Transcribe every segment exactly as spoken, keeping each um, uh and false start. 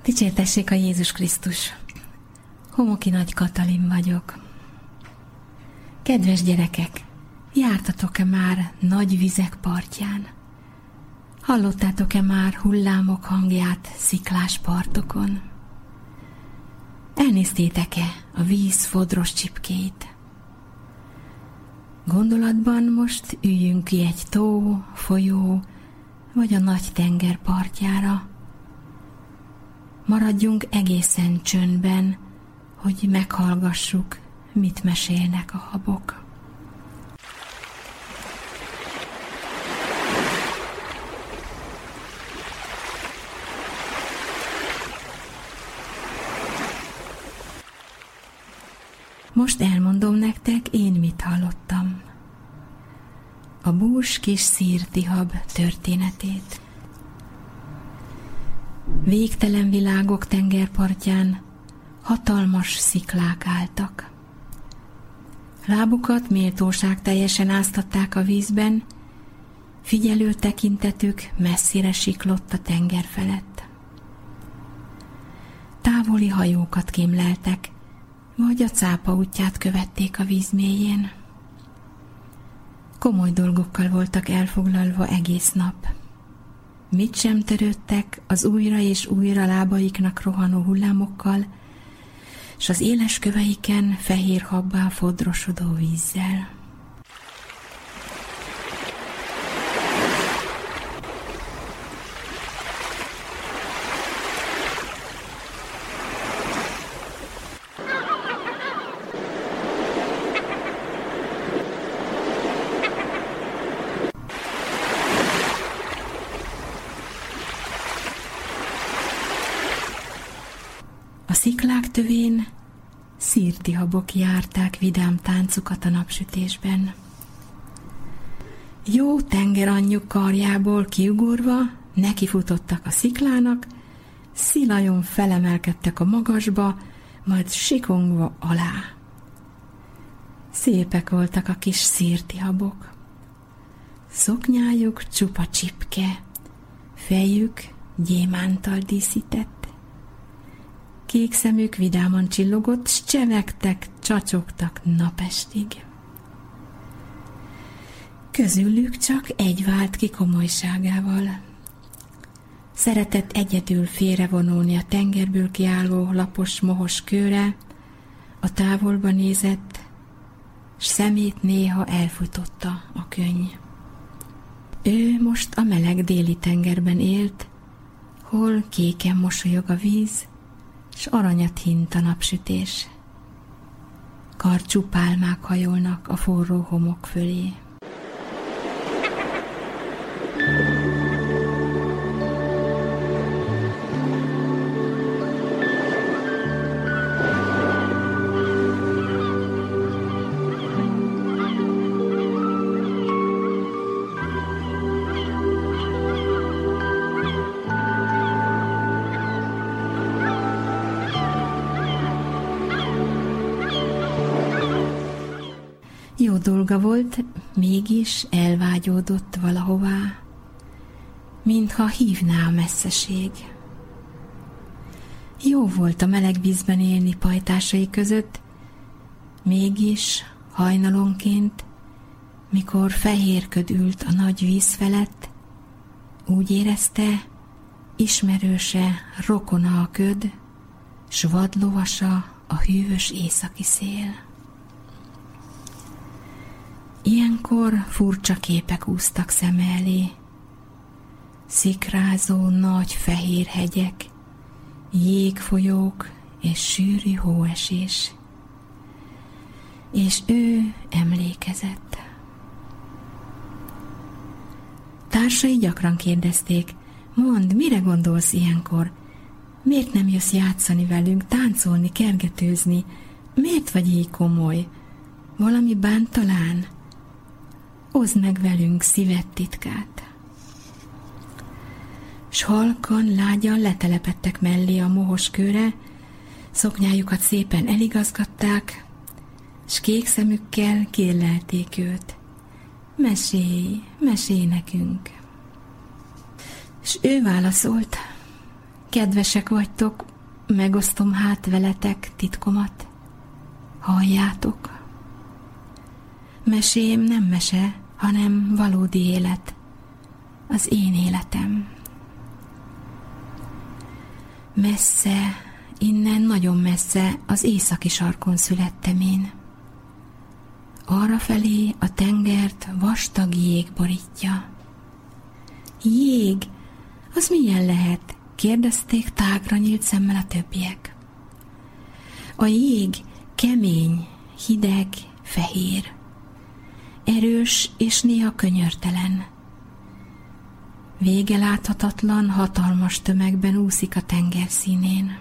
Dicsértessék a Jézus Krisztus! Homoki Nagy Katalin vagyok. Kedves gyerekek, jártatok-e már nagy vizek partján? Hallottátok-e már hullámok hangját sziklás partokon? Elnéztétek-e a víz fodros csipkéit? Gondolatban most üljünk ki egy tó, folyó vagy a nagy tenger partjára. Maradjunk egészen csöndben, hogy meghallgassuk, mit mesélnek a habok. Most elmondom nektek, én mit hallottam. A bús kis szírtihab történetét. Végtelen világok tengerpartján hatalmas sziklák álltak. Lábukat méltóság teljesen áztatták a vízben, figyelő tekintetük messzire siklott a tenger felett. Távoli hajókat kémleltek, vagy a cápa útját követték a víz mélyén. Komoly dolgokkal voltak elfoglalva egész nap. Mit sem törődtek az újra és újra lábaiknak rohanó hullámokkal, s az éles köveiken fehér habbá fodrosodó vízzel. A sziklák tövén szírtihabok járták vidám táncukat a napsütésben. Jó tengeranyjuk karjából kiugorva nekifutottak a sziklának, szilajon felemelkedtek a magasba, majd sikongva alá. Szépek voltak a kis szírtihabok. Szoknyájuk csupa csipke, fejük gyémántal díszített. Kék szemük vidáman csillogott, s csevegtek, csacsogtak napestig. Közülük csak egy vált ki komolyságával. Szeretett egyedül félrevonulni a tengerből kiálló lapos mohos kőre, a távolba nézett, s szemét néha elfújtotta a könny. Ő most a meleg déli tengerben élt, hol kéken mosolyog a víz, s aranyat hint a napsütés. Karcsú pálmák hajolnak a forró homok fölé. Jó dolga volt, mégis elvágyódott valahová, mintha hívná a messzeség. Jó volt a meleg vízben élni pajtásai között, mégis hajnalonként, mikor fehér köd ült a nagy víz felett, úgy érezte, ismerőse, rokona a köd, s vadlovasa a hűvös északi szél. Ilyenkor furcsa képek úsztak szeme elé. Szikrázó nagy fehér hegyek, jégfolyók és sűrű hóesés. És ő emlékezett. Társai gyakran kérdezték, mondd, mire gondolsz ilyenkor? Miért nem jössz játszani velünk, táncolni, kergetőzni? Miért vagy így komoly? Valami bánt talán? Oszd meg velünk szíved titkát. S halkan, lágyan letelepedtek mellé a mohos kőre, szoknyájukat szépen eligazgatták, s kék szemükkel kérlelték őt. Mesélj, mesélj nekünk. S ő válaszolt, kedvesek vagytok, megosztom hát veletek titkomat. Halljátok. Mesém nem mese, hanem valódi élet. Az én életem. Messze, innen nagyon messze, az északi sarkon születtem én. Arrafelé a tengert vastag jég borítja. Jég? Az milyen lehet? Kérdezték tágra nyílt szemmel a többiek. A jég kemény, hideg, fehér. Erős és néha könyörtelen. Vége láthatatlan, hatalmas tömegben úszik a tenger színén.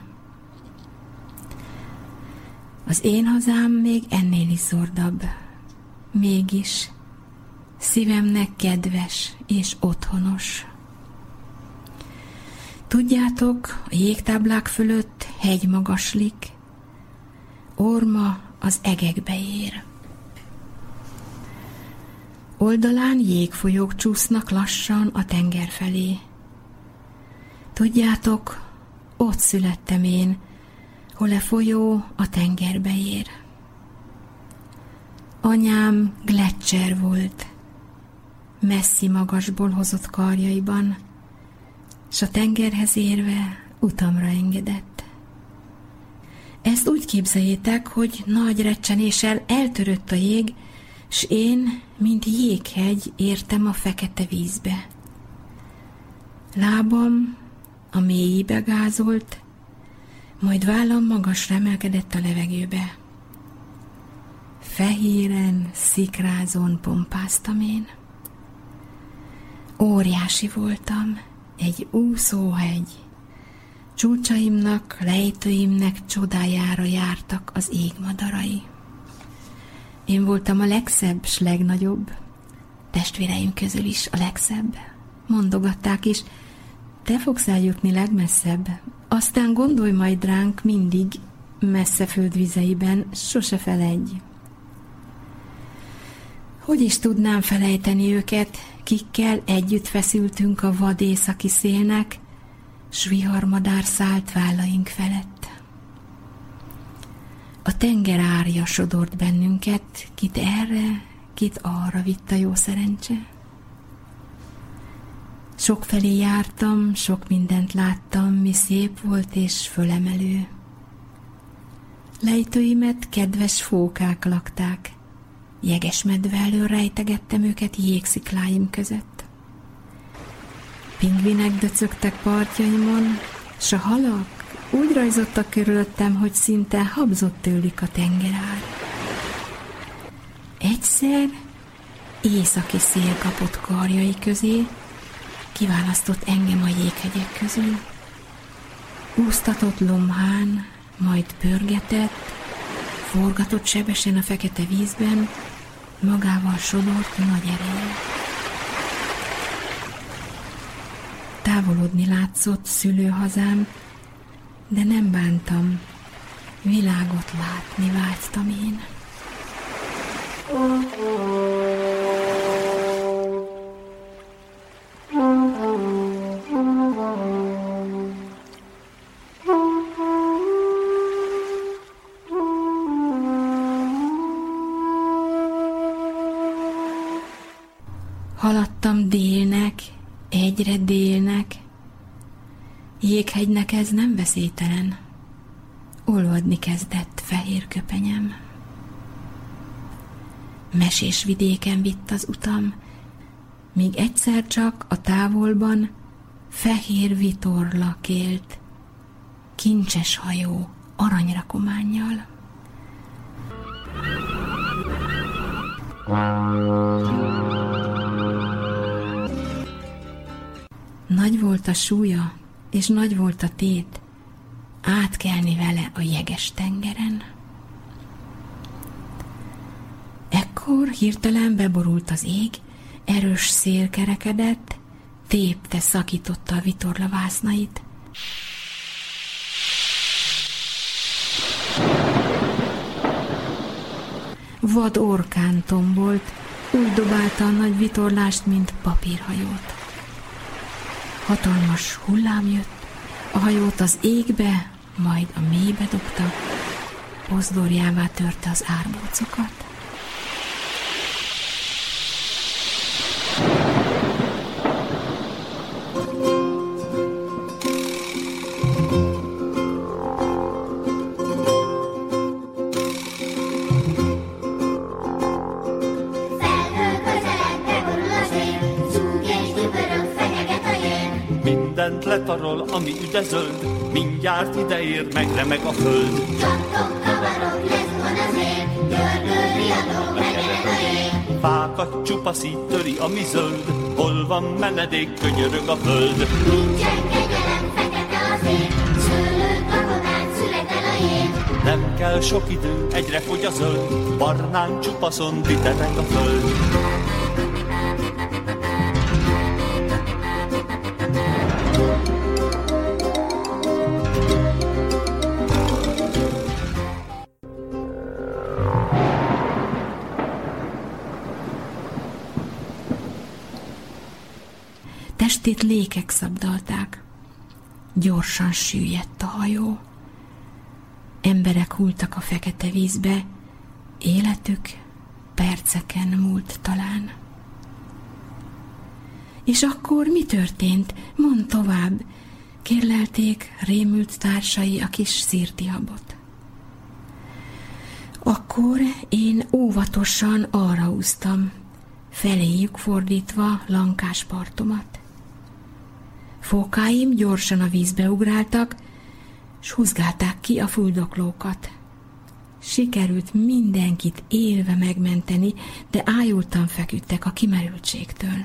Az én hazám még ennél is zordabb. Mégis szívemnek kedves és otthonos. Tudjátok, a jégtáblák fölött hegy magaslik, orma az egekbe ér. Oldalán jégfolyók csúsznak lassan a tenger felé. Tudjátok, ott születtem én, hol a folyó a tengerbe ér. Anyám gleccser volt, messzi magasból hozott karjaiban, s a tengerhez érve utamra engedett. Ezt úgy képzeljétek, hogy nagy recsenéssel eltörött a jég, s én, mint jéghegy, értem a fekete vízbe. Lábam a mélyébe gázolt, majd vállam magasra emelkedett a levegőbe. Fehéren, szikrázón pompáztam én. Óriási voltam, egy úszóhegy. Csúcsaimnak, lejtőimnek csodájára jártak az égmadarai. Én voltam a legszebb s legnagyobb, testvéreim közül is a legszebb. Mondogatták is, te fogsz eljutni legmesszebb, aztán gondolj majd ránk mindig, messze földvizeiben, sose feledj. Hogy is tudnám felejteni őket, kikkel együtt feszültünk a vad északi szélnek, s viharmadár szállt vállaink felett. A tenger árja sodort bennünket, kit erre, kit arra vitt a jó szerencse. Sokfelé jártam, sok mindent láttam, mi szép volt és fölemelő. Lejtőimet kedves fókák lakták, jeges medve elől rejtegettem őket jégszikláim között. Pingvinek döcögtek partjaimon, s a halak úgy rajzottak körülöttem, hogy szinte habzott tőlük a tengerár. Egyszer északi szél kapott karjai közé, kiválasztott engem a jéghegyek közül. Úsztatott lomhán, majd pörgetett, forgatott sebesen a fekete vízben, magával sodort nagy erején. Távolodni látszott szülőhazám, de nem bántam, világot látni vágytam én. Haladtam délnek, egyre délnek, jéghegynek ez nem veszélytelen. Olvadni kezdett fehér köpenyem. Mesés vidéken vitt az utam, míg egyszer csak a távolban fehér vitorla kélt, kincses hajó aranyrakománnyal. Nagy volt a súlya, és nagy volt a tét, átkelni vele a jeges tengeren. Ekkor hirtelen beborult az ég, erős szél kerekedett, tépte, szakította a vitorla vásznait. Vad orkán tombolt, úgy dobálta a nagy vitorlást, mint papírhajót. Hatalmas hullám jött, A hajót az égbe, majd a mélybe dobta, pozdorjává törte az árbócokat. Mindent letarol, ami üdezöld, mindjárt ideér, megremeg a föld. Csattok, kavarok, lezuhan az ég, gördül, riadó, megered a jég. Fákat csupaszít, töri, ami zöld, hol van menedék, könyörög a föld. Nincsen kegyelem, fekete az ég, szőlőt, gabonát, születel a jég. Nem kell sok idő, egyre fogy a zöld, barnán csupaszon ditereg a föld. Testét lékek szabdalták. Gyorsan süllyedt a hajó. Emberek hulltak a fekete vízbe, életük perceken múlt talán. És akkor mi történt? Mondd tovább, kérlelték rémült társai a kis szirtihabot. Akkor én óvatosan arra úsztam, feléjük fordítva lankás partomat. Fókáim gyorsan a vízbe ugráltak, s húzgálták ki a fuldoklókat. Sikerült mindenkit élve megmenteni, de ájultan feküdtek a kimerültségtől.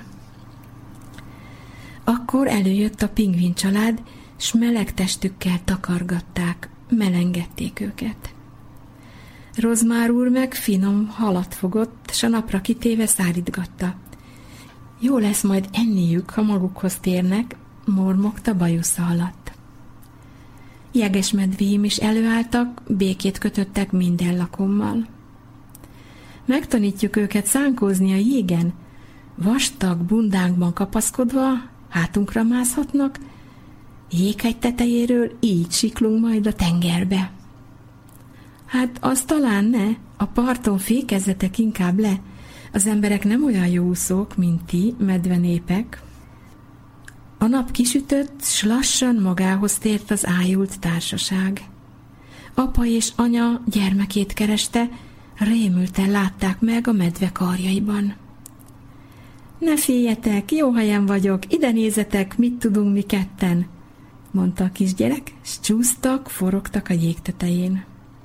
Akkor előjött a pingvin család, s meleg testükkel takargatták, melengették őket. Rozmár úr meg finom halat fogott, s a napra kitéve szárítgatta. Jó lesz majd enniük, ha magukhoz térnek, mormogta bajusza alatt. Jegesmedvéim is előálltak, békét kötöttek minden lakommal. Megtanítjuk őket szánkózni a jégen, vastag bundánkban kapaszkodva, hátunkra mászhatnak, jéghegy tetejéről így siklunk majd a tengerbe. Hát az talán ne, a parton fékezzetek inkább le, az emberek nem olyan jó úszók, mint ti, medvenépek. A nap kisütött, s lassan magához tért az ájult társaság. Apa és anya gyermekét kereste, rémülten látták meg a medve karjaiban. Ne féljetek, jó helyen vagyok, ide nézzetek, mit tudunk mi ketten, mondta a kisgyerek, s csúsztak, forogtak a jég tetején.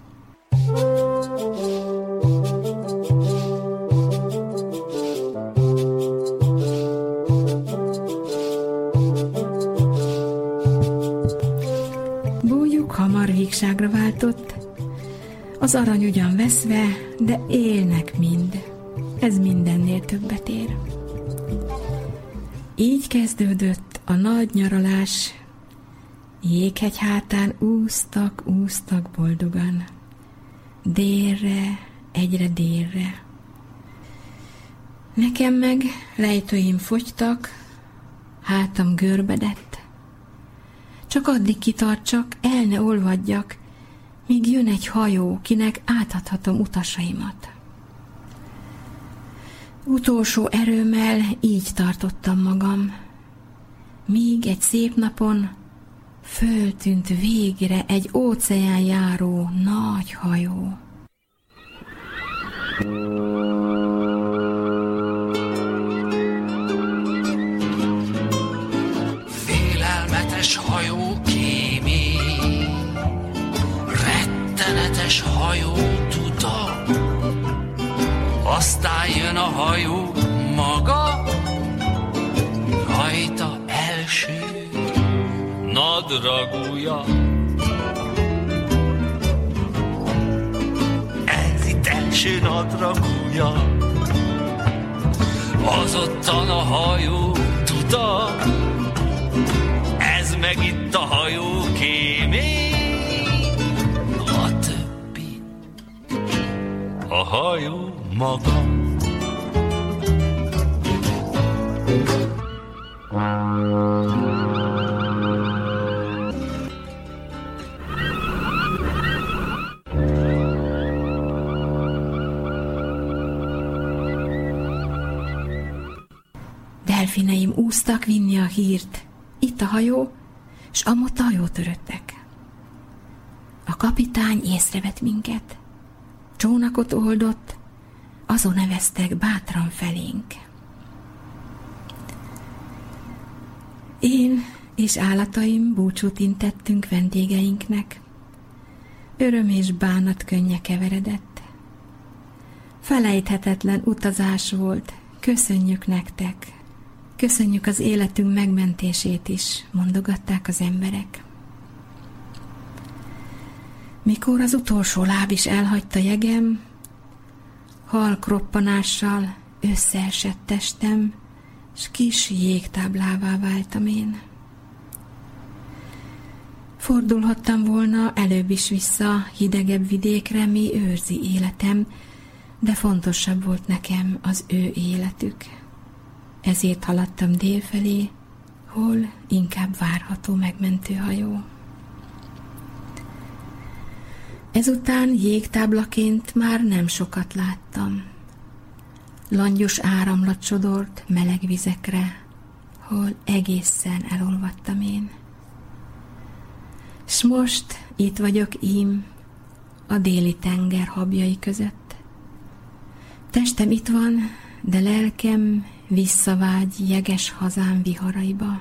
Bújjuk hamar vígságra váltott, az arany ugyan veszve, de élnek mind, ez mindennél többet ér. Így kezdődött a nagy nyaralás, jéghegy hátán úsztak, úsztak boldogan, délre, egyre délre. Nekem meg lejtőim fogytak, hátam görbedett. Csak addig kitartsak, el ne olvadjak, míg jön egy hajó, kinek átadhatom utasaimat. Utolsó erőmmel így tartottam magam, míg egy szép napon föltűnt végre egy óceán járó nagy hajó. Félelmetes hajó kémény, rettenetes hajó tuda, aztán jön a hajó maga, rajta első nadragúja. Ez itt első nadragúja. Azottan a hajó tuda, ez meg itt a hajó kémény, a többi A hajó maga. delfineim úsztak vinni a hírt. Itt a hajó, s amott a hajó töröttek. A kapitány észrevett minket. Csónakot oldott, azon neveztek bátran felénk. Én és állataim búcsút intettünk vendégeinknek. Öröm és bánat könnye keveredett. Felejthetetlen utazás volt, köszönjük nektek. Köszönjük az életünk megmentését is, mondogatták az emberek. Mikor az utolsó láb is elhagyta jegem, halk roppanással összeesett testem, s kis jégtáblává váltam én. Fordulhattam volna előbb is vissza hidegebb vidékre, mi őrzi életem, de fontosabb volt nekem az ő életük. Ezért haladtam délfelé, hol inkább várható megmentőhajó. Ezután jégtáblaként már nem sokat láttam. Langyos áramlat sodort meleg vizekre, hol egészen elolvadtam én. S most itt vagyok ím, a déli tenger habjai között. Testem itt van, de lelkem visszavágy jeges hazám viharaiba.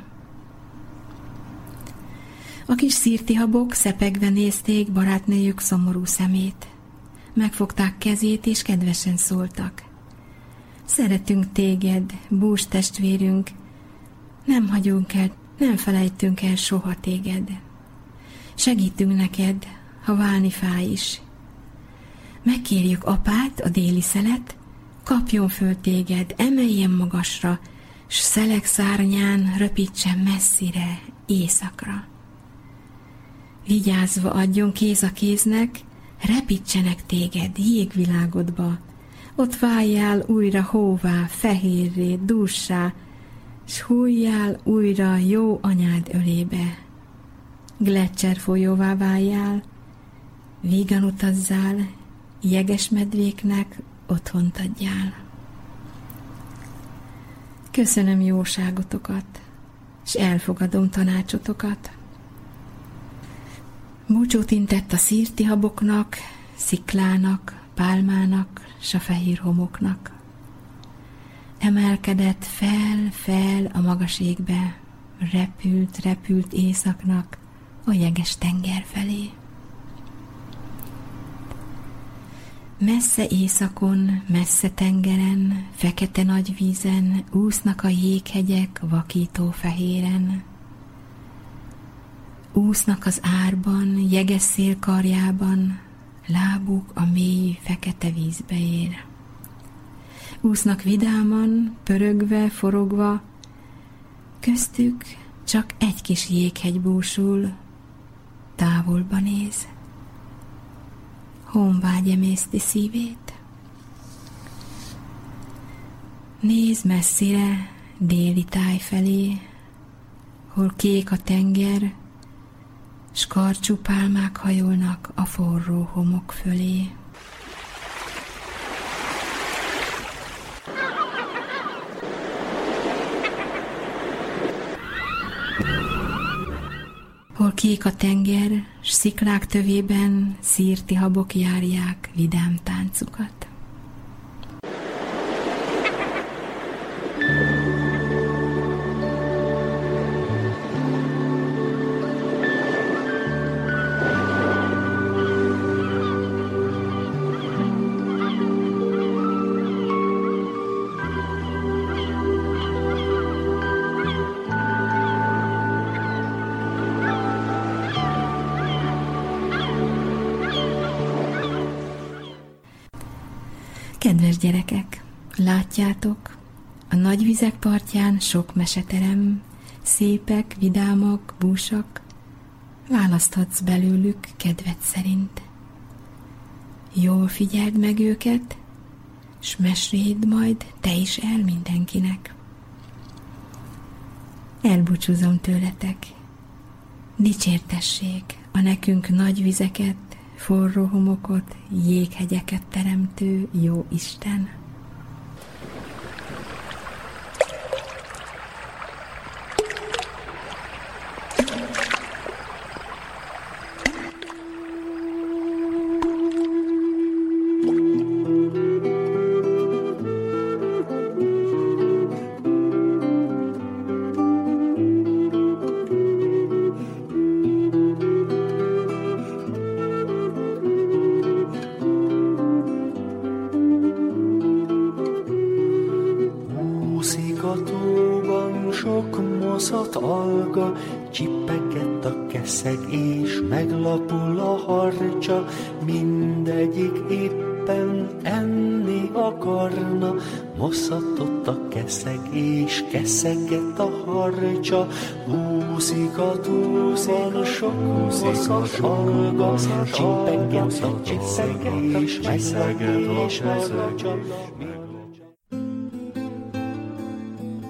A kis szirtihabok szepegve nézték barátnőjük szomorú szemét. Megfogták kezét és kedvesen szóltak. Szeretünk téged, bús testvérünk, nem hagyunk el, nem felejtünk el soha téged. Segítünk neked, ha válni fáj is. Megkérjük apát, a déli szelet, kapjon föl téged, emeljen magasra, s szelek szárnyán röpítsen messzire, éjszakra. Vigyázva adjon kéz a kéznek, repítsenek téged jégvilágodba, ott váljál újra hóvá, fehérré, dússá, s hújjál újra jó anyád ölébe. Gleccser folyóvá váljál, vígan utazzál, jeges medvéknek otthont adjál. Köszönöm jóságotokat, s elfogadom tanácsotokat. Búcsút intett a szirtihaboknak, sziklának, pálmának, s a fehér homoknak. Emelkedett fel, fel a magas égbe, repült, repült északnak a jeges tenger felé. Messze északon, messze tengeren, fekete nagy vízen úsznak a jéghegyek vakító fehéren. Úsznak az árban, jeges szél karjában, lábuk a mély fekete vízbe ér. Úsznak vidáman, pörögve, forogva, köztük csak egy kis jéghegy búsul, távolba néz. Honvágy emészti szívét. Néz messzire, déli táj felé, hol kék a tenger, s karcsú pálmák hajolnak a forró homok fölé. Hol kék a tenger, s sziklák tövében szirtihabok járják vidám táncukat. Kedves gyerekek, látjátok, a nagy vizek partján sok meseterem, szépek, vidámak, búsak, választhatsz belőlük kedved szerint. Jól figyeld meg őket, s meséld majd te is el mindenkinek. Elbúcsúzom tőletek, dicsértessék a nekünk nagy vizeket, forró homokot, jéghegyeket teremtő jó Isten. keszeg és meglapul a harcsa, mindegyik éppen enni akarna. Moszatott a keszeg és keszegett a harcsa, úszik a túlban sok moszat alga, csimpegett a keszeg és meglapul a harcsa.